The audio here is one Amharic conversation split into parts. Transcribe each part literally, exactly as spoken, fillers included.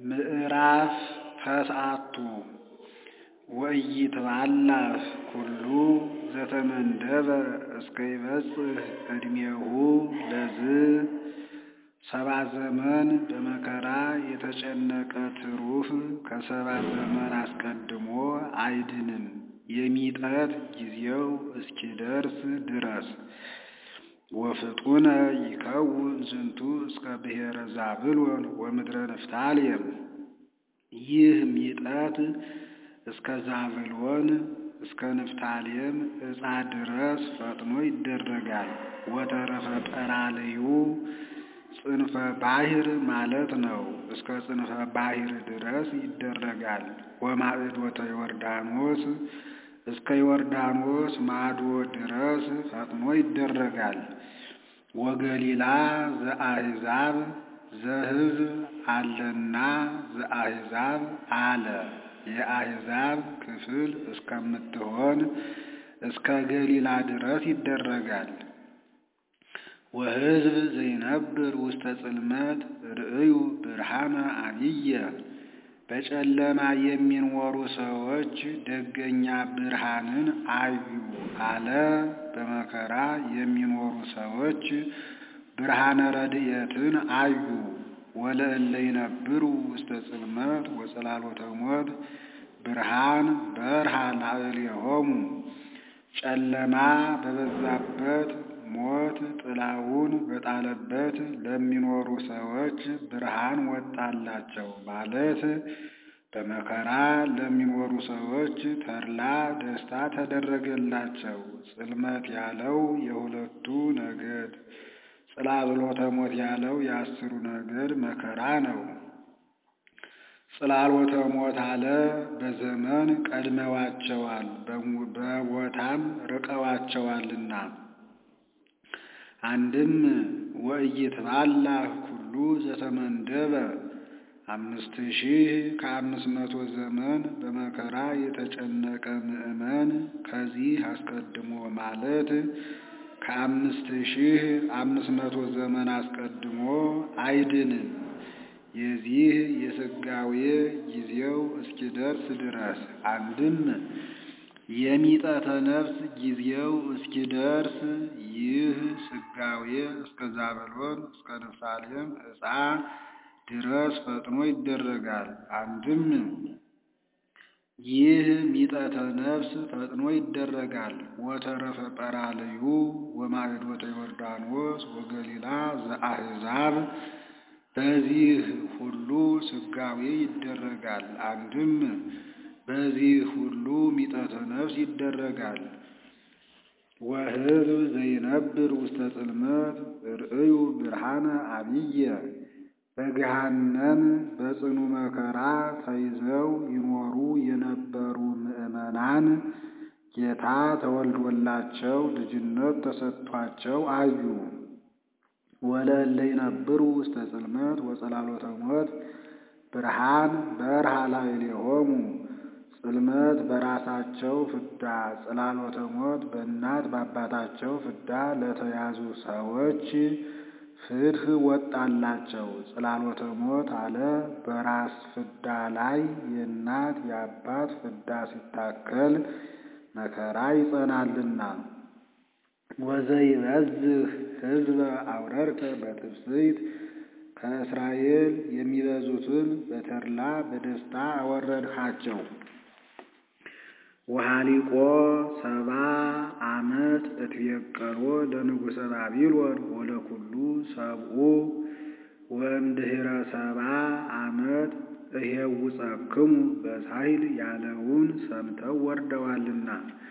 ምዕራፍ ተስዓቱ ወኢይትባላህ ኩሉ ዘተመንደበ እስከ ይበጽሕ ዕድሜሁ ለዝ ሰባ ዘመን በመከራ የተጨነቀ ትሩፍ ከሰባ ዘመን አስቀድሞ አይድንም የሚጠት ጊዜው እስኪደርስ ድረስ። ወፍጡነ ይከውን ዝንቱ እስከ ብሔረ ዛብሎን ወምድረ ንፍታሌም። ይህ ሚጠት እስከ ዛብሎን እስከ ንፍታሌም ዕፃ ድረስ ፈጥኖ ይደረጋል። ወተረፈ ጰራልዩ ጽንፈ ባሕር ማለት ነው። እስከ ጽንፈ ባሕር ድረስ ይደረጋል። ወማዕዶተ ዮርዳኖስ እስከ ዮርዳኖስ ማዶ ድረስ ፈጥኖ ይደረጋል። ወገሊላ ዘአሕዛብ ዘሕዝብ አለና ዘአሕዛብ አለ የአሕዛብ ክፍል እስከምትሆን እስከ ገሊላ ድረስ ይደረጋል። ወሕዝብ ዘይነብር ውስተ ጽልመት ርእዩ ብርሃነ አብየ። በጨለማ የሚኖሩ ሰዎች ደገኛ ብርሃንን አዩ አለ። በመከራ የሚኖሩ ሰዎች ብርሃነ ረድኤትን አዩ። ወለእለ ይነብሩ ውስተ ጽልመት ወጽላሎተ ሞት ብርሃን በርሃ ላዕሌሆሙ። ጨለማ በበዛበት ሞት ጥላውን በጣለበት ለሚኖሩ ሰዎች ብርሃን ወጣላቸው ማለት በመከራ ለሚኖሩ ሰዎች ተድላ ደስታ ተደረገላቸው። ጽልመት ያለው የሁለቱ ነገድ፣ ጽላሎተ ሞት ያለው የአስሩ ነገድ መከራ ነው። ጽላሎተ ሞት አለ በዘመን ቀድመዋቸዋል በቦታም ርቀዋቸዋልና። አንድም ወኢይትባላህ ኩሉ ዘተመንደበ አምስት ሺህ ከአምስት መቶ ዘመን በመከራ የተጨነቀ ምእመን ከዚህ አስቀድሞ ማለት ከአምስት ሺህ አምስት መቶ ዘመን አስቀድሞ አይድንም የዚህ የሥጋዌ ጊዜው እስኪደርስ ድረስ። አንድም የሚጠተ ነፍስ ጊዜው እስኪደርስ ይህ ሥጋዌ እስከ ዛብሎን እስከ ንፍታሌም ዕፃ ድረስ ፈጥኖ ይደረጋል። አንድም ይህ ሚጠተ ነፍስ ፈጥኖ ይደረጋል። ወተረፈ ጰራልዩ ወማዕዶተ ዮርዳኖስ ወገሊላ ዘአሕዛብ። በዚህ ሁሉ ሥጋዌ ይደረጋል። አንድም በዚህ ሁሉ ሚጠተ ነፍስ ይደረጋል። ወሕዝብ ዘይነብር ውስተ ጽልመት ርእዩ ብርሃነ አብየ። በገሃነም በጽኑ መከራ ተይዘው ይኖሩ የነበሩ ምእመናን ጌታ ተወልዶላቸው ልጅነት ተሰጥቷቸው አዩ። ወለእለ ይነብሩ ውስተ ጽልመት ወጽላሎተ ሞት ብርሃን በርሃ ላዕሌሆሙ። ጽልመት በራሳቸው ፍዳ፣ ጽላሎተ ሞት በእናት በአባታቸው ፍዳ ለተያዙ ሰዎች ፍትሕ ወጣላቸው። ጽላሎተ ሞት አለ በራስ ፍዳ ላይ የእናት የአባት ፍዳ ሲታከል መከራ ይጸናልና። ወዘይበዝሕ ሕዝበ አውረድከ በትፍስሕት። ከእስራኤል የሚበዙትን በተድላ በደስታ አወረድሃቸው። ወሃሊቆ ሰባ ዓመት እትቤቀሎ ለንጉሠ ባቢሎን ወለኩሉ ሰብኡ። ወእምድኅረ ሰባ ዓመት እሄውፀክሙ በሳይል ያለውን ሰምተው ወርደዋልና።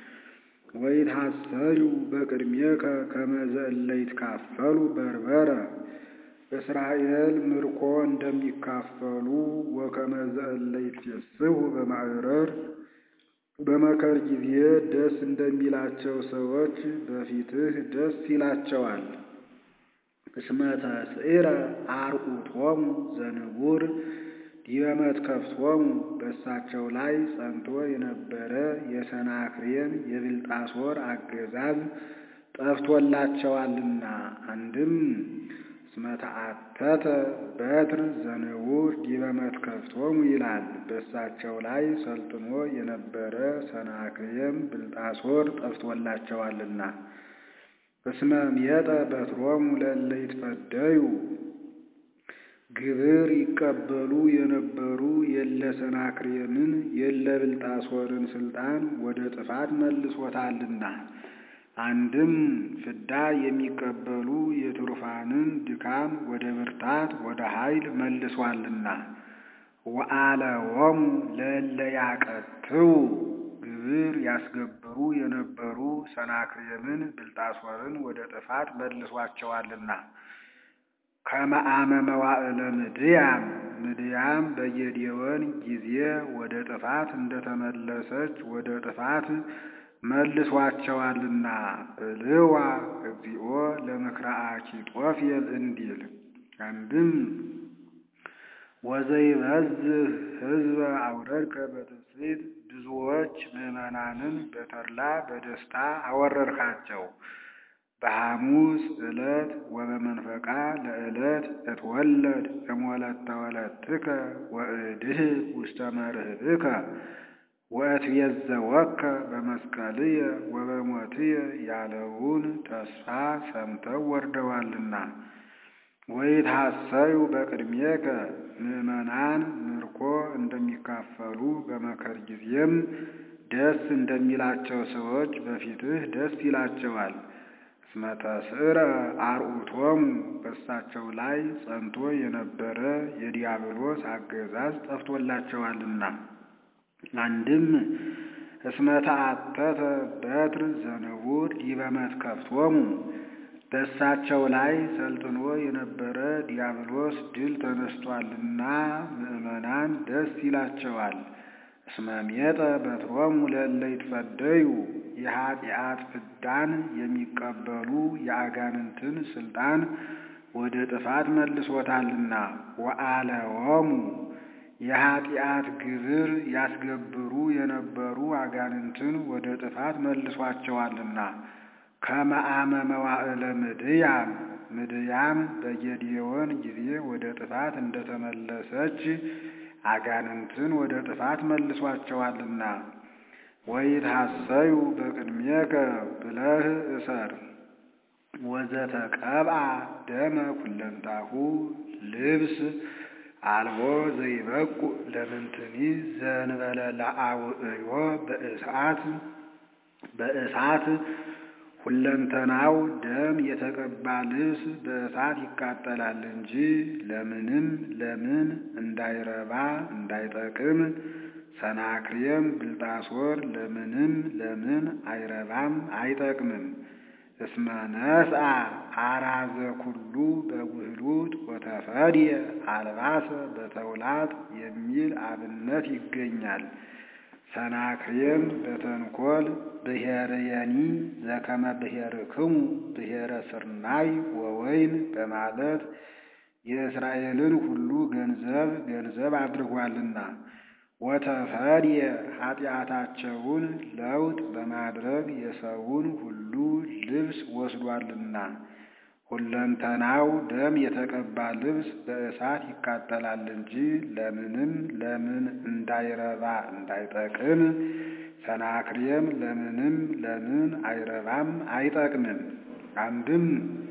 ወይትሐሰዩ በቅድሜከ ከመ ዘእለ ይትካፈሉ በርበረ። እስራኤል ምርኮ እንደሚካፈሉ ወከመ ዘእለ ይትፌስሑ በማዕረር። በመከር ጊዜ ደስ እንደሚላቸው ሰዎች በፊትህ ደስ ይላቸዋል። እስመ ተስዕረ አርዑቶሙ ዘንቡር ዲበ መትከፍቶሙ። በእሳቸው ላይ ጸንቶ የነበረ የሰናክሬም የብልጣሶር አገዛዝ ጠፍቶላቸዋልና። አንድም እስመ ተአተተ በትር ዘንቡር ዲበ ዲበ መትከፍቶሙ ይላል። በእሳቸው ላይ ሰልጥኖ የነበረ ሰናክሬም ብልጣሶር ጠፍቶላቸዋልና። እስመ ሜጠ በትሮሙ ለእለ ይትፈደዩ ግብር ይቀበሉ የነበሩ የለ ሰናክሬምን የለ ብልጣሶርን ስልጣን ወደ ጥፋት መልሶታልና። አንድም ፍዳ የሚቀበሉ የትሩፋንን ድካም ወደ ብርታት ወደ ኃይል መልሷልና። ወአለወሙ ለእለ ያቀትው ግብር ያስገብሩ የነበሩ ሰናክሬምን ብልጣሶርን ወደ ጥፋት መልሷቸዋልና። ከመ አመ መዋዕለ ምድያም ምድያም በጌዴዎን ጊዜ ወደ ጥፋት እንደተመለሰች ወደ ጥፋት መልሷቸዋልና። እልዋ እግዚኦ ለምክረ አኪጦፌል እንዲል። አንድም ወዘይበዝህ ሕዝበ አውረድከ በትፍሥሕት ብዙዎች ምዕመናንን በተድላ በደስታ አወረድካቸው። በሐሙስ ዕለት ወበመንፈቃ ለዕለት እትወለድ እምወለተ ወለትከ ወእድህብ ውስተ መርህብከ ወእትቤዘወከ በመስቀልየ ወበሞትየ ያለውን ተስፋ ሰምተው ወርደዋልና። ወይትሐሰዩ በቅድሜከ ምዕመናን ምርኮ እንደሚካፈሉ በመከር ጊዜም ደስ እንደሚላቸው ሰዎች በፊትህ ደስ ይላቸዋል። እስመ ተስዕረ አርዑቶሙ በእሳቸው ላይ ጸንቶ የነበረ የዲያብሎስ አገዛዝ ጠፍቶላቸዋልና። አንድም እስመ ተአተተ በትር ዘንቡር ዲበ መትከፍቶሙ በእሳቸው ላይ ሰልጥኖ የነበረ ዲያብሎስ ድል ተነስቷልና ምዕመናን ደስ ይላቸዋል። እስመ ሜጠ በትሮሙ ለእለ ይትፈደዩ የኃጢአት ፍዳን የሚቀበሉ የአጋንንትን ስልጣን ወደ ጥፋት መልሶታልና። ወአለወሙ የኃጢአት ግብር ያስገብሩ የነበሩ አጋንንትን ወደ ጥፋት መልሷቸዋልና። ከመ አመ መዋዕለ ምድያም ምድያም በጌዴዎን ጊዜ ወደ ጥፋት እንደተመለሰች አጋንንትን ወደ ጥፋት መልሷቸዋልና። ወይትሐሰዩ በቅድሜከ ብለህ እሰር። ወዘተቀብአ ደመ ኩለንታሁ ልብስ አልቦ ዘይበቁ ለምንትኒ ዘንበለ ለአውዕዮ በእሳት በእሳት ሁለንተናው ደም የተቀባ ልብስ በእሳት ይቃጠላል እንጂ ለምንም ለምን እንዳይረባ እንዳይጠቅም ሰናክሬም ብልጣሶር ለምንም ለምን አይረባም አይጠቅምም። እስመ ነስአ አራዘ ኩሉ በጉህሉት ወተፈድየ አልባሰ በተውላጥ የሚል አብነት ይገኛል። ሰናክሬም በተንኮል ብሔርየኒ ዘከመ ብሔርክሙ ብሔረ ስርናይ ወወይን በማለት የእስራኤልን ሁሉ ገንዘብ ገንዘብ አድርጓልና። ወተፈድየ ኃጢአታቸውን ለውጥ በማድረግ የሰውን ሁሉ ልብስ ወስዷልና። ሁለንተናው ደም የተቀባ ልብስ በእሳት ይቃጠላል እንጂ ለምንም ለምን እንዳይረባ እንዳይጠቅም ሰናክሬም ለምንም ለምን አይረባም አይጠቅምም። አንድም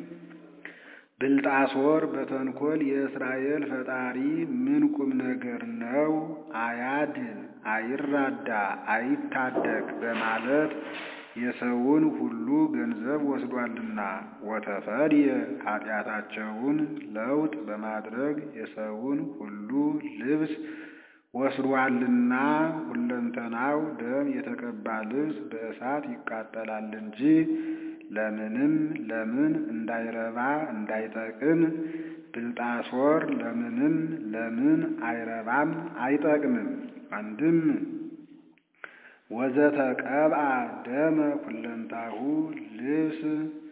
ብልጣሶር በተንኮል የእስራኤል ፈጣሪ ምን ቁም ነገር ነው አያድን አይራዳ አይታደግ በማለት የሰውን ሁሉ ገንዘብ ወስዷልና። ወተፈድየ ኃጢአታቸውን ለውጥ በማድረግ የሰውን ሁሉ ልብስ ወስዷልና። ሁለንተናው ደም የተቀባ ልብስ በእሳት ይቃጠላል እንጂ ለምንም ለምን እንዳይረባ እንዳይጠቅም ብልጣሶር ለምንም ለምን አይረባም አይጠቅምም። አንድም ወዘተቀብአ ደመ ኩለንታሁ ልብስ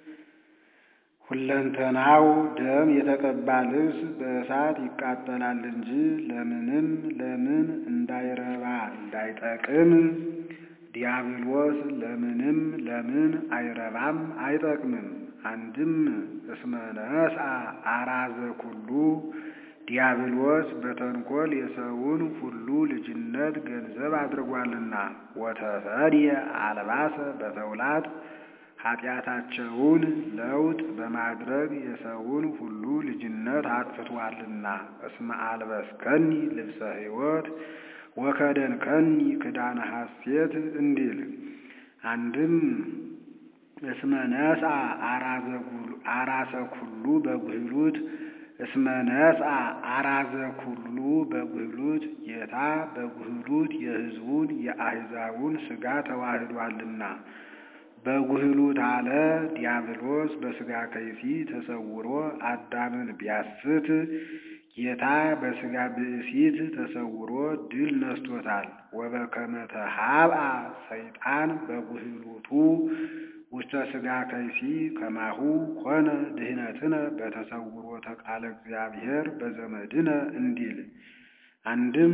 ሁለንተናው ደም የተቀባ ልብስ በእሳት ይቃጠላል እንጂ ለምንም ለምን እንዳይረባ እንዳይጠቅም ዲያብሎስ ለምንም ለምን አይረባም አይጠቅምም። አንድም እስመ ነስአ አራዘ ኩሉ ዲያብሎስ በተንኮል የሰውን ሁሉ ልጅነት ገንዘብ አድርጓልና። ወተፈድየ አልባሰ በተውላት ኃጢአታቸውን ለውጥ በማድረግ የሰውን ሁሉ ልጅነት አጥፍቷልና። እስመ አልበስከኒ ልብሰ ሕይወት ወከደንከኒ ክዳነ ሐሴት እንዲል። አንድም እስመ ነስአ አራሰ ኩሉ በጉህሉት እስመ ነስአ አራዘ ኩሉ በጉህሉት ጌታ በጉህሉት የሕዝቡን የአሕዛቡን ሥጋ ተዋህዷልና። በጉህሉት አለ ዲያብሎስ በሥጋ ከይሲ ተሰውሮ አዳምን ቢያስት ጌታ በሥጋ ብእሲት ተሰውሮ ድል ነስቶታል። ወበከመ ተሃብአ ሰይጣን በጉህሉቱ ውስተ ሥጋ ከይሲ ከማሁ ኮነ ድህነትነ በተሰውሮተ ቃለ እግዚአብሔር በዘመድነ እንዲል። አንድም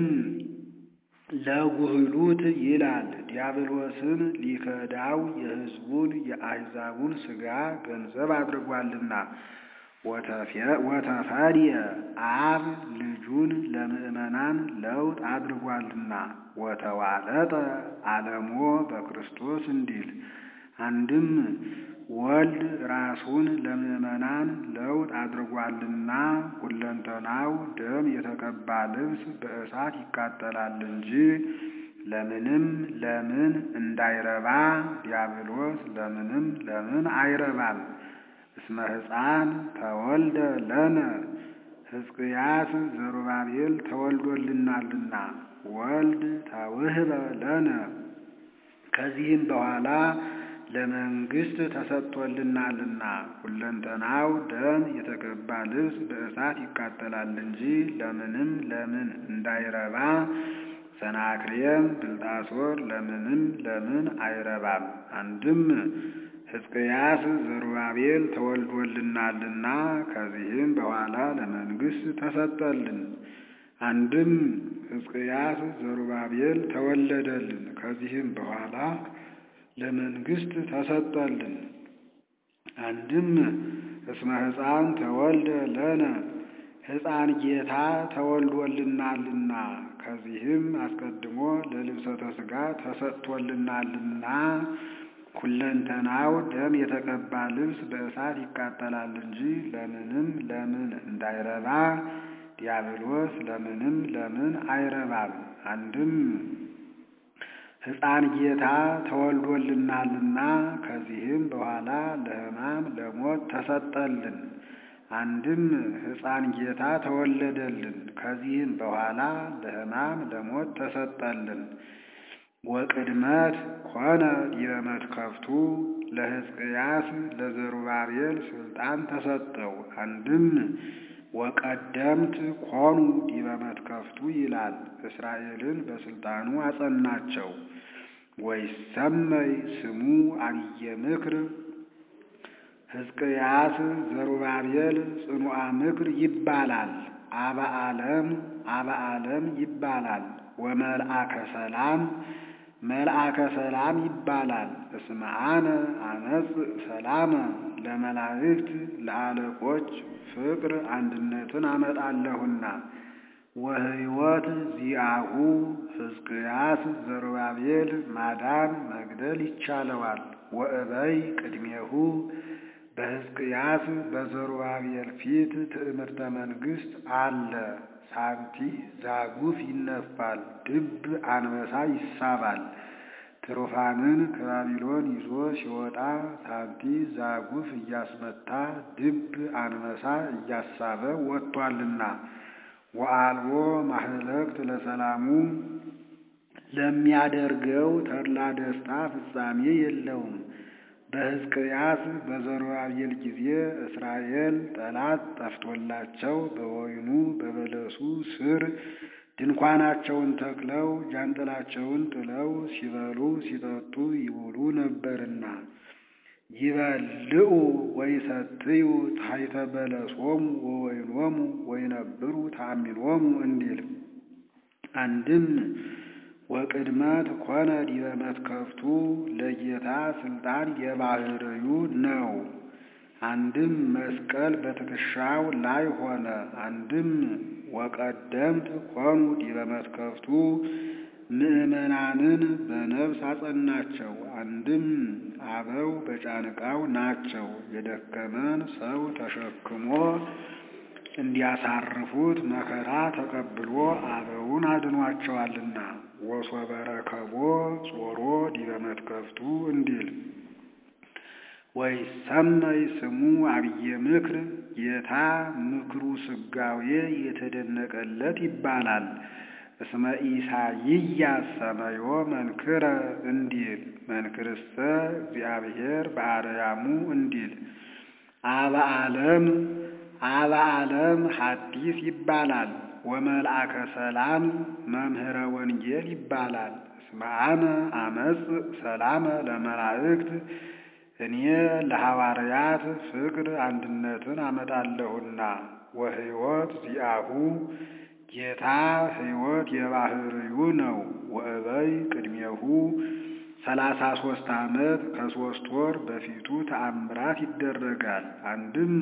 ለጉህሉት ይላል ዲያብሎስን ሊከዳው የሕዝቡን የአሕዛቡን ሥጋ ገንዘብ አድርጓልና። ወተፈድየ አብ ልጁን ለምእመናን ለውጥ አድርጓልና። ወተዋለጠ ዓለሞ በክርስቶስ እንዲል። አንድም ወልድ ራሱን ለምእመናን ለውጥ አድርጓልና። ሁለንተናው ደም የተቀባ ልብስ በእሳት ይቃጠላል እንጂ ለምንም ለምን እንዳይረባ ዲያብሎስ ለምንም ለምን አይረባም። እስመ ሕፃን ተወልደ ለነ ሕዝቅያስ ዘሩባቤል ተወልዶልናልና። ወልድ ተውህበ ለነ ከዚህም በኋላ ለመንግስት ተሰጥቶልናልና። ሁለንተናው ደም የተቀባ ልብስ በእሳት ይቃጠላል እንጂ ለምንም ለምን እንዳይረባ ሰናክሬም ብልጣሶር ለምንም ለምን አይረባም። አንድም ሕዝቅያስ ዘሩባቤል ተወልዶልናልና ከዚህም በኋላ ለመንግስት ተሰጠልን። አንድም ሕዝቅያስ ዘሩባቤል ተወለደልን ከዚህም በኋላ ለመንግስት ተሰጠልን። አንድም እስመ ሕፃን ተወልደ ለነ ሕፃን ጌታ ተወልዶልናልና ከዚህም አስቀድሞ ለልብሰተ ሥጋ ተሰጥቶልናልና። ሁለንተናው ደም የተቀባ ልብስ በእሳት ይቃጠላል እንጂ ለምንም ለምን እንዳይረባ ዲያብሎስ ለምንም ለምን አይረባም። አንድም ሕፃን ጌታ ተወልዶልናልና ከዚህም በኋላ ለሕማም ለሞት ተሰጠልን። አንድም ሕፃን ጌታ ተወለደልን ከዚህም በኋላ ለሕማም ለሞት ተሰጠልን። ወቅድመት ኮነ ዲበ መትከፍቱ ለሕዝቅያስ ለዘሩባቤል ስልጣን ተሰጠው። አንድም ወቀደምት ኮኑ ዲበ መትከፍቱ ይላል። እስራኤልን በስልጣኑ አጸናቸው። ወይሰመይ ስሙ አብየ ምክር ሕዝቅያስ ዘሩባቤል ጽኑዓ ምክር ይባላል። አበ ዓለም አበ ዓለም ይባላል። ወመልአከ ሰላም መልአከ ሰላም ይባላል። እስመ አነ አመጽእ ሰላመ ለመላእክት ለአለቆች ፍቅር አንድነትን አመጣለሁና። ወሕይወት ዚአሁ ሕዝቅያስ ዘሩባቤል ማዳን መግደል ይቻለዋል። ወእበይ ቅድሜሁ በሕዝቅያስ በዘሩባቤል ፊት ትዕምርተ መንግሥት አለ። ሳንቲ ዛጉፍ ይነፋል፣ ድብ አንበሳ ይሳባል። ትሩፋንን ከባቢሎን ይዞ ሲወጣ ሳንቲ ዛጉፍ እያስመታ ድብ አንበሳ እያሳበ ወጥቷልና። ወአልቦ ማህለክት ለሰላሙ ለሚያደርገው ተድላ ደስታ ፍጻሜ የለውም። በሕዝቅያስ በዘሩባቤል ጊዜ እስራኤል ጠላት ጠፍቶላቸው በወይኑ በበለሱ ስር ድንኳናቸውን ተክለው ጃንጥላቸውን ጥለው ሲበሉ ሲጠጡ ይውሉ ነበርና። ይበልዑ ወይሰትዩ ታሕተ በለሶሙ ወወይኖሙ ወይነብሩ ተአሚኖሙ እንዲል። አንድም ወቅድመት ኮነ ዲበ መትከፍቱ ለጌታ ስልጣን የባህርዩ ነው። አንድም መስቀል በትከሻው ላይ ሆነ። አንድም ወቀደምት ኮኑ ዲበ መትከፍቱ ምእመናንን በነፍስ አጸናቸው። አንድም አበው በጫንቃው ናቸው። የደከመን ሰው ተሸክሞ እንዲያሳርፉት መከራ ተቀብሎ አበውን አድኗቸዋልና። ወሶበ ረከቦ ጾሮ ዲበ መትከፍቱ እንዲል ወይሰመይ ስሙ አብየ ምክር ጌታ ምክሩ ስጋዌ የተደነቀለት ይባላል። እስመ ኢሳይያስ ሰመዮ መንክረ እንዲል መንክርሰ እግዚአብሔር በአርያሙ እንዲል አበ ዓለም አበ ዓለም ሐዲስ ይባላል። ወመልአከ ሰላም መምህረ ወንጌል ይባላል። እስመ አነ አመጽ ሰላመ ለመላእክት እኔ ለሐዋርያት ፍቅር አንድነትን አመጣለሁና። ወሕይወት ዚአሁ ጌታ ሕይወት የባህርዩ ነው። ወእበይ ቅድሜሁ ሰላሳ ሦስት ዓመት ከሦስት ወር በፊቱ ተአምራት ይደረጋል። አንድም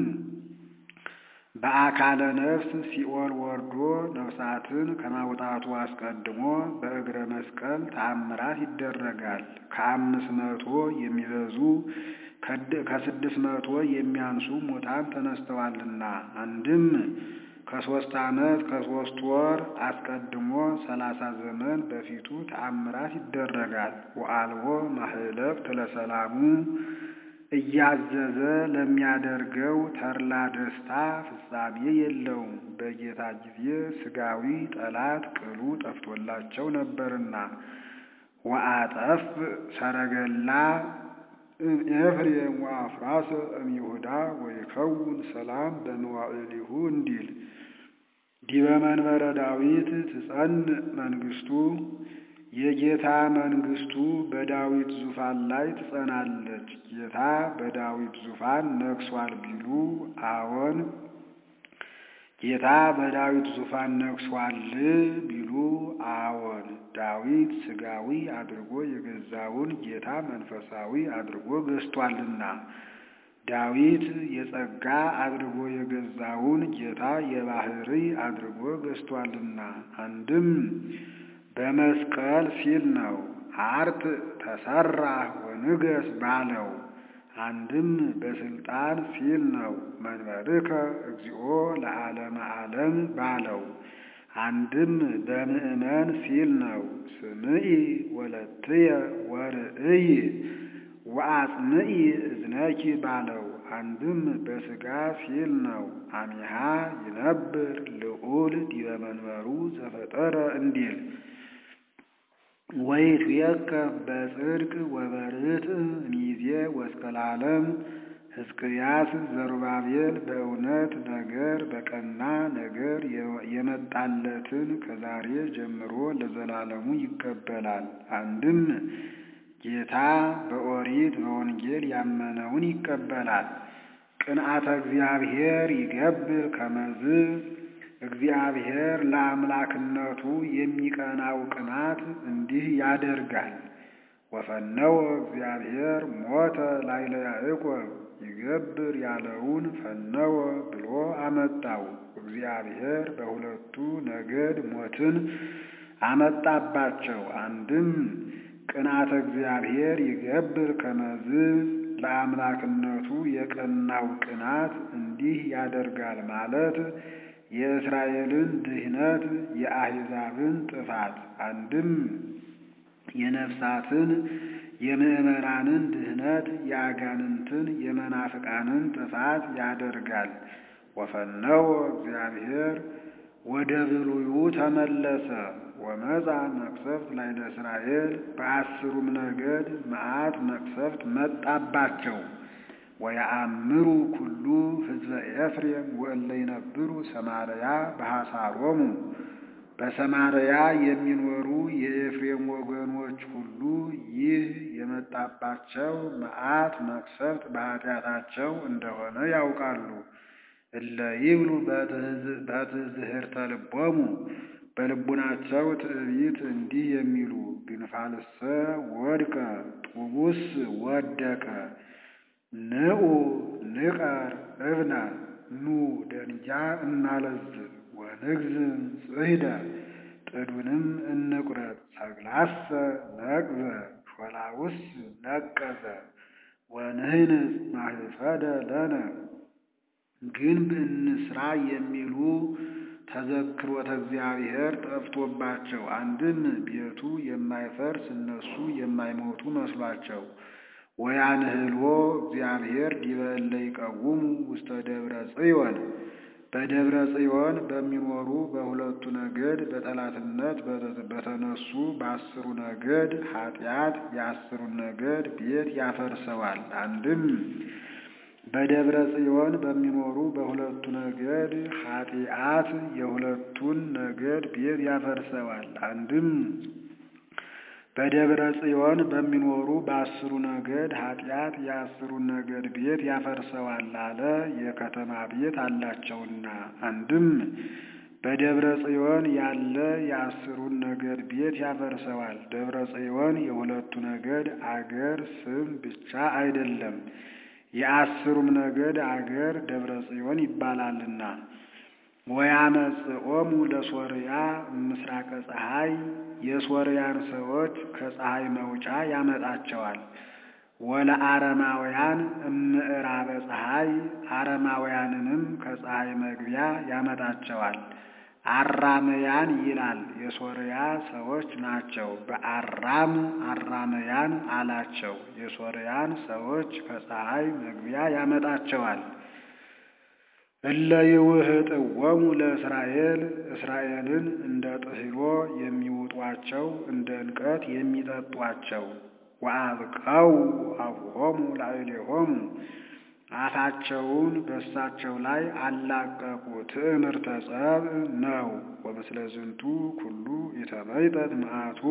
በአካለ ነፍስ ሲኦል ወርዶ ነፍሳትን ከማውጣቱ አስቀድሞ በእግረ መስቀል ተአምራት ይደረጋል። ከአምስት መቶ የሚበዙ ከስድስት መቶ የሚያንሱ ሙታን ተነስተዋልና። አንድም ከሦስት ዓመት ከሦስት ወር አስቀድሞ ሰላሳ ዘመን በፊቱ ተአምራት ይደረጋል። ወአልቦ ማህለፍት ለሰላሙ እያዘዘ ለሚያደርገው ተርላ ደስታ ፍጻሜ የለውም። በጌታ ጊዜ ስጋዊ ጠላት ቅሉ ጠፍቶላቸው ነበርና። ወአጠፍ ሰረገላ እምኤፍሬም ወአፍራሰ እምይሁዳ ወይከውን ሰላም በመዋዕሊሁ እንዲል ዲበ መንበረ ዳዊት ትጸንዕ መንግስቱ የጌታ መንግስቱ በዳዊት ዙፋን ላይ ትጸናለች። ጌታ በዳዊት ዙፋን ነግሷል ቢሉ አዎን፣ ጌታ በዳዊት ዙፋን ነግሷል ቢሉ አዎን። ዳዊት ስጋዊ አድርጎ የገዛውን ጌታ መንፈሳዊ አድርጎ ገዝቷልና። ዳዊት የጸጋ አድርጎ የገዛውን ጌታ የባህሪ አድርጎ ገዝቷልና። አንድም በመስቀል ሲል ነው አርት ተሰራ ወንገስ ባለው። አንድም በስልጣን ሲል ነው መንበርከ እግዚኦ ለዓለመ ዓለም ባለው። አንድም በምእመን ሲል ነው ስምዒ ወለትየ ወርእይ ወአጽምዒ እዝነኪ ባለው። አንድም በስጋ ሲል ነው አሚሃ ይነብር ልዑል ዲበ መንበሩ ዘፈጠረ እንዲል ወይትዌከፍ በጽድቅ ወበርትዕ እምይእዜ ወእስከ ለዓለም። ሕዝቅያስ ዘሩባቤል በእውነት ነገር በቀና ነገር የመጣለትን ከዛሬ ጀምሮ ለዘላለሙ ይቀበላል። አንድም ጌታ በኦሪት በወንጌል ያመነውን ይቀበላል። ቅንዓተ እግዚአብሔር ይገብር ከመዝ እግዚአብሔር ለአምላክነቱ የሚቀናው ቅናት እንዲህ ያደርጋል። ወፈነወ እግዚአብሔር ሞተ ላዕለ ያዕቆብ ይገብር ያለውን ፈነወ ብሎ አመጣው። እግዚአብሔር በሁለቱ ነገድ ሞትን አመጣባቸው። አንድም ቅንዓተ እግዚአብሔር ይገብር ከመዝ ለአምላክነቱ የቀናው ቅናት እንዲህ ያደርጋል ማለት የእስራኤልን ድህነት የአሕዛብን ጥፋት፣ አንድም የነፍሳትን የምእመናንን ድህነት የአጋንንትን የመናፍቃንን ጥፋት ያደርጋል። ወፈነወ እግዚአብሔር ወደ ብሉዩ ተመለሰ። ወመጻ መቅሰፍት ላዕለ እስራኤል በአስሩም ነገድ መዓት መቅሰፍት መጣባቸው። ወየአምሩ ኩሉ ሕዝበ ኤፍሬም ወእለ ይነብሩ ሰማርያ በሐሳሮሙ በሰማርያ የሚኖሩ የኤፍሬም ወገኖች ሁሉ ይህ የመጣባቸው መዓት መቅሰፍት በኃጢአታቸው እንደሆነ ያውቃሉ። እለ ይብሉ በትዕዝህርተ ልቦሙ በልቡናቸው ትዕቢት እንዲህ የሚሉ ግንፋልሰ ወድቀ ጡቡስ ወደቀ ንዑ ንቀር እብነ ኑ ደንጃ እናለዝብ ወንግዝ ጽሕደ ጥዱንም እንቁረጥ ሰግላሰ ነቅዘ ሾላውስ ነቀዘ ወንህንጽ ማህፈደ ለነ ግንብ እንስራ የሚሉ ተዘክሮተ እግዚአብሔር ጠፍቶባቸው አንድም ቤቱ የማይፈርስ እነሱ የማይሞቱ መስሏቸው ወያንህልዎ እግዚአብሔር ዲበ እለ ይቀውሙ ውስተ ደብረ ጽዮን በደብረ ጽዮን በሚኖሩ በሁለቱ ነገድ በጠላትነት በተነሱ በአስሩ ነገድ ኃጢአት የአስሩን ነገድ ቤት ያፈርሰዋል። አንድም በደብረ ጽዮን በሚኖሩ በሁለቱ ነገድ ኃጢአት የሁለቱን ነገድ ቤት ያፈርሰዋል። አንድም በደብረ ጽዮን በሚኖሩ በአስሩ ነገድ ኃጢአት የአስሩን ነገድ ቤት ያፈርሰዋል አለ የከተማ ቤት አላቸውና። አንድም በደብረ ጽዮን ያለ የአስሩን ነገድ ቤት ያፈርሰዋል። ደብረ ጽዮን የሁለቱ ነገድ አገር ስም ብቻ አይደለም፣ የአስሩም ነገድ አገር ደብረ ጽዮን ይባላልና። ወያመጽኦሙ ለሶርያ ምስራቀ ፀሐይ የሶርያን ሰዎች ከፀሐይ መውጫ ያመጣቸዋል። ወለአረማውያን እምዕራበ ፀሐይ አረማውያንንም ከፀሐይ መግቢያ ያመጣቸዋል። አራመያን ይላል የሶርያ ሰዎች ናቸው። በአራም አራመያን አላቸው። የሶርያን ሰዎች ከፀሐይ መግቢያ ያመጣቸዋል። እለ ይውህጥዎሙ ለእስራኤል እስራኤልን እንደ ጥህሎ የሚውጧቸው እንደ እንቀት የሚጠጧቸው። ወአብቀው አፍሆሙ ላዕሌሆሙ አፋቸውን በእሳቸው ላይ አላቀቁ። ትዕምርተ ጸብእ ነው። ወምስለ ዝንቱ ኩሉ ኢተመይጠት መዓቱ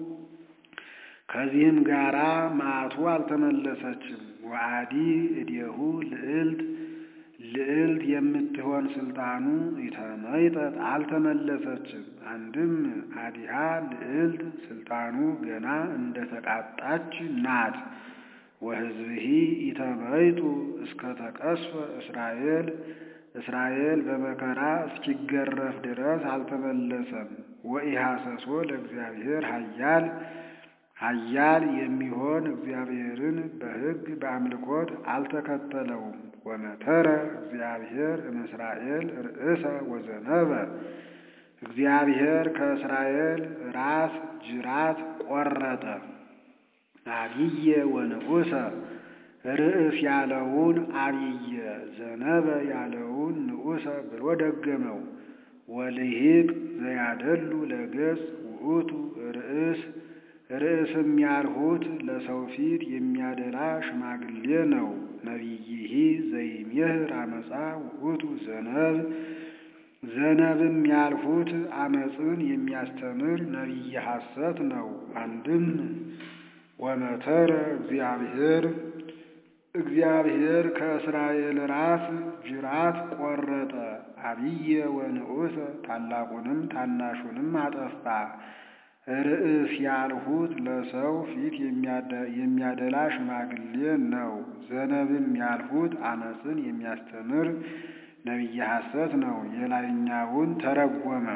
ከዚህም ጋራ መዓቱ አልተመለሰችም። ወአዲ እዴሁ ልዕልት ልዕልት የምትሆን ስልጣኑ ኢተመይጠት አልተመለሰችም። አንድም አዲሃ ልዕልት ስልጣኑ ገና እንደተቃጣች ናት። ወሕዝብሂ ኢተመይጡ እስከ ተቀስፈ እስራኤል እስራኤል በመከራ እስኪገረፍ ድረስ አልተመለሰም። ወኢሐሰሶ ለእግዚአብሔር ኃያል ኃያል የሚሆን እግዚአብሔርን በሕግ በአምልኮት አልተከተለውም። ወመተረ እግዚአብሔር እምእስራኤል ርእሰ ወዘነበ እግዚአብሔር ከእስራኤል ራስ ጅራት ቆረጠ። አብየ ወንዑሰ ርእስ ያለውን አብየ ዘነበ ያለውን ንዑሰ ብሎ ደገመው። ወልሂቅ ዘያደሉ ለገጽ ውእቱ ርእስ ርእስም ያልሁት ለሰው ፊት የሚያደላ ሽማግሌ ነው። ነቢይሂ ዘይሜህር አመፃ ውእቱ ዘነብ ዘነብም ያልሁት አመፅን የሚያስተምር ነቢየ ሐሰት ነው። አንድም ወመተረ እግዚአብሔር እግዚአብሔር ከእስራኤል ራስ ጅራት ቆረጠ። አብየ ወንዑሰ ታላቁንም ታናሹንም አጠፋ። ርእስ ያልሁት ለሰው ፊት የሚያደላ ሽማግሌ ነው። ዘነብም ያልሁት አመፅን የሚያስተምር ነቢየ ሐሰት ነው። የላይኛውን ተረጎመ።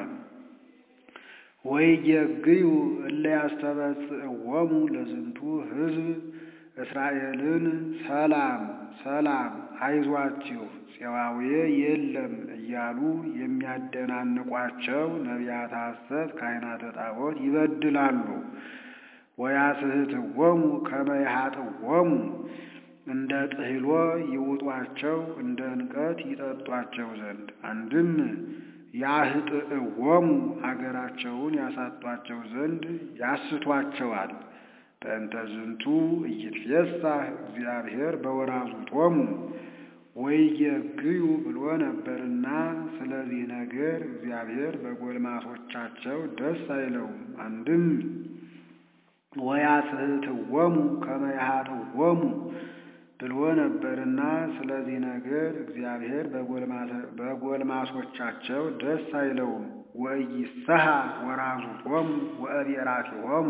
ወይጌግዩ እለ ያስተበጽእዎሙ ለዝንቱ ሕዝብ እስራኤልን ሰላም ሰላም አይዟችሁ ፄዋዌ የለም እያሉ የሚያደናንቋቸው ነቢያተ ሐሰት ካህናተ ጣዖት ይበድላሉ። ወያስሕትዎሙ ከመ ይኃጥዎሙ እንደ ጥህሎ ይውጧቸው እንደ እንቀት ይጠጧቸው ዘንድ። አንድም ያህጥእዎሙ አገራቸውን ያሳጧቸው ዘንድ ያስቷቸዋል። በእንተ ዝንቱ ኢይትፌሳህ እግዚአብሔር በወራዙቶሙ ወይጌግዩ ብሎ ነበርና ስለዚህ ነገር እግዚአብሔር በጎልማሶቻቸው ደስ አይለውም። አንድም ወያስሕትዎሙ ከመ ይኃጥዎሙ ብሎ ነበርና ስለዚህ ነገር እግዚአብሔር በጎልማሶቻቸው ደስ አይለውም። ወኢይሰሃ ወራዙቶሙ ወእቤራቲሆሙ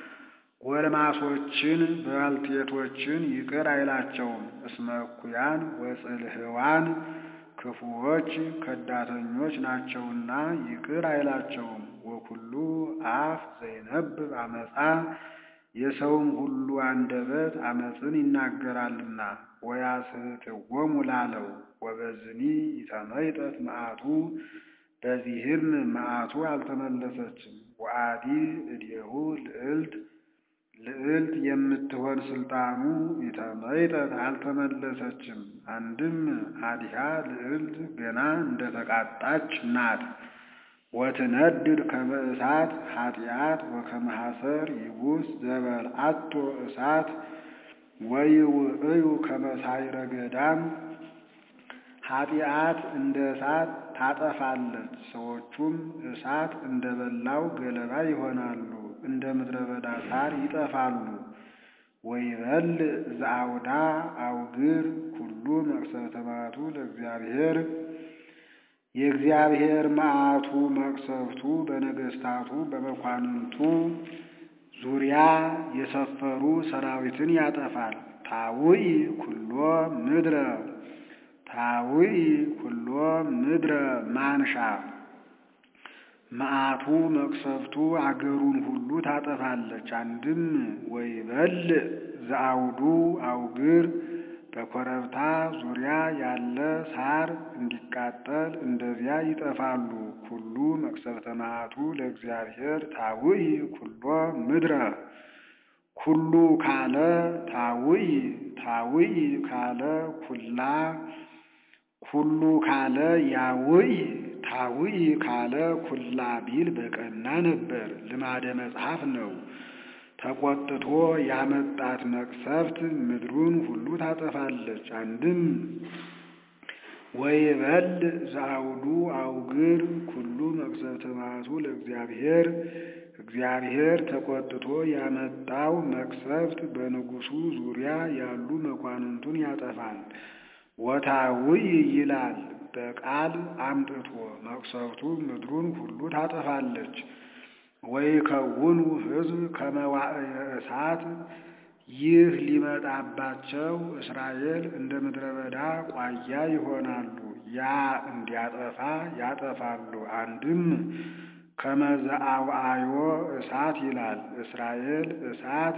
ጎልማሶችን ባልቴቶችን ይቅር አይላቸውም። እስመ እኩያን ወጽልህዋን ክፉዎች ከዳተኞች ናቸውና ይቅር አይላቸውም። ወኩሉ አፍ ዘይነብብ አመፃ የሰውም ሁሉ አንደበት አመፅን ይናገራልና። ወያስሕትዎሙ ላለው ወበዝኒ ይተመይጠት መዓቱ በዚህም መዓቱ አልተመለሰችም። ወአዲ እዴሁ ልዕልት ልዕልት የምትሆን ስልጣኑ ይተመይጠት አልተመለሰችም። አንድም አዲሃ ልዕልት ገና እንደተቃጣች ናት። ወትነድድ ከመ እሳት ኃጢአት ወከመ ሐሰር ይቡስ ዘበልዓቶ እሳት ወይውዕዩ ከመ ሳይረ ገዳም ኃጢአት እንደ እሳት ታጠፋለች፣ ሰዎቹም እሳት እንደ በላው ገለባ ይሆናሉ፣ እንደ ምድረ በዳ ሣር ይጠፋሉ። ወይበልዕ ዘአውዳ አውግር ኩሉ መቅሰፍተ መዓቱ ለእግዚአብሔር የእግዚአብሔር መዓቱ መቅሰፍቱ በነገሥታቱ በመኳንንቱ ዙሪያ የሰፈሩ ሰራዊትን ያጠፋል። ታውኢ ኩሎ ምድረ ታውኢ ኩሎ ምድረ ማንሻ መዓቱ መቅሰፍቱ አገሩን ሁሉ ታጠፋለች። አንድም ወይበልዕ ዘአውዱ አውግር በኮረብታ ዙሪያ ያለ ሳር እንዲቃጠል እንደዚያ ይጠፋሉ። ኩሉ መቅሰፍተ መዓቱ ለእግዚአብሔር ታውኢ ኩሎ ምድረ ኩሉ ካለ ታውኢ ታውኢ ካለ ኩላ ኩሉ ካለ ያውኢ ታውኢ ካለ ኩላ ቢል በቀና ነበር። ልማደ መጽሐፍ ነው። ተቆጥቶ ያመጣት መቅሰፍት ምድሩን ሁሉ ታጠፋለች። አንድም ወይበልዕ ዘአውዱ አውግር ኩሉ መቅሰፍተ መዓቱ ለእግዚአብሔር እግዚአብሔር ተቆጥቶ ያመጣው መቅሰፍት በንጉሡ ዙሪያ ያሉ መኳንንቱን ያጠፋል። ወታውኢ ይላል በቃል አምጥቶ መቅሰፍቱ ምድሩን ሁሉ ታጠፋለች። ወይከውኑ ሕዝብ ከመ ዋዕየ እሳት ይህ ሊመጣባቸው እስራኤል እንደ ምድረ በዳ ቋያ ይሆናሉ። ያ እንዲያጠፋ ያጠፋሉ። አንድም ከመ ዘአውዓዮ እሳት ይላል እስራኤል እሳት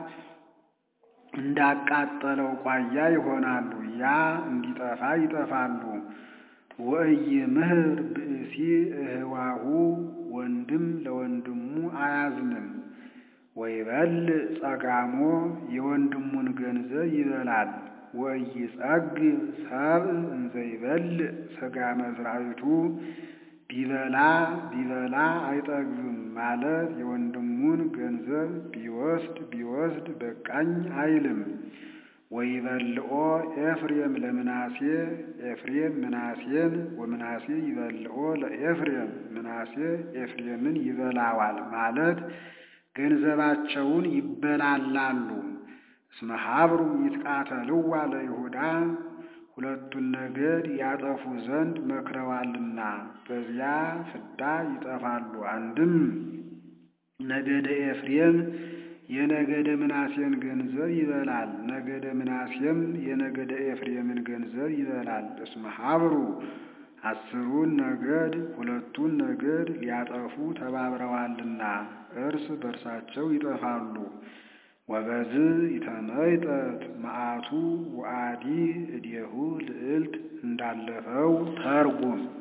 እንዳቃጠለው ቋያ ይሆናሉ። ያ እንዲጠፋ ይጠፋሉ። ወኢይምህር ብእሲ እህዋሁ ወንድም ለወንድሙ አያዝንም። ወይበልዕ ጸጋሞ የወንድሙን ገንዘብ ይበላል። ወኢይጸግብ ሰብእ እንዘ ይበልዕ ሥጋ መዝራዕቱ ቢበላ ቢበላ አይጠግብም ማለት የወንድሙን ገንዘብ ቢወስድ ቢወስድ በቃኝ አይልም። ወይበልዖ ኤፍሬም ለምናሴ ኤፍሬም ምናሴን ወምናሴ ይበልዖ ለኤፍሬም ምናሴ ኤፍሬምን ይበላዋል ማለት ገንዘባቸውን ይበላላሉ። እስመ ሀብሩ ይትቃተልዋ ለይሁዳ ሁለቱን ነገድ ያጠፉ ዘንድ መክረዋልና በዚያ ፍዳ ይጠፋሉ። አንድም ነገደ ኤፍሬም የነገደ ምናሴን ገንዘብ ይበላል፣ ነገደ ምናሴም የነገደ ኤፍሬምን ገንዘብ ይበላል። እስመ ሀብሩ አስሩን ነገድ ሁለቱን ነገድ ሊያጠፉ ተባብረዋልና እርስ በርሳቸው ይጠፋሉ። ወበዝ ይተመይጠት መዓቱ ወአዲ እዴሁ ልዕልት እንዳለፈው ተርጉም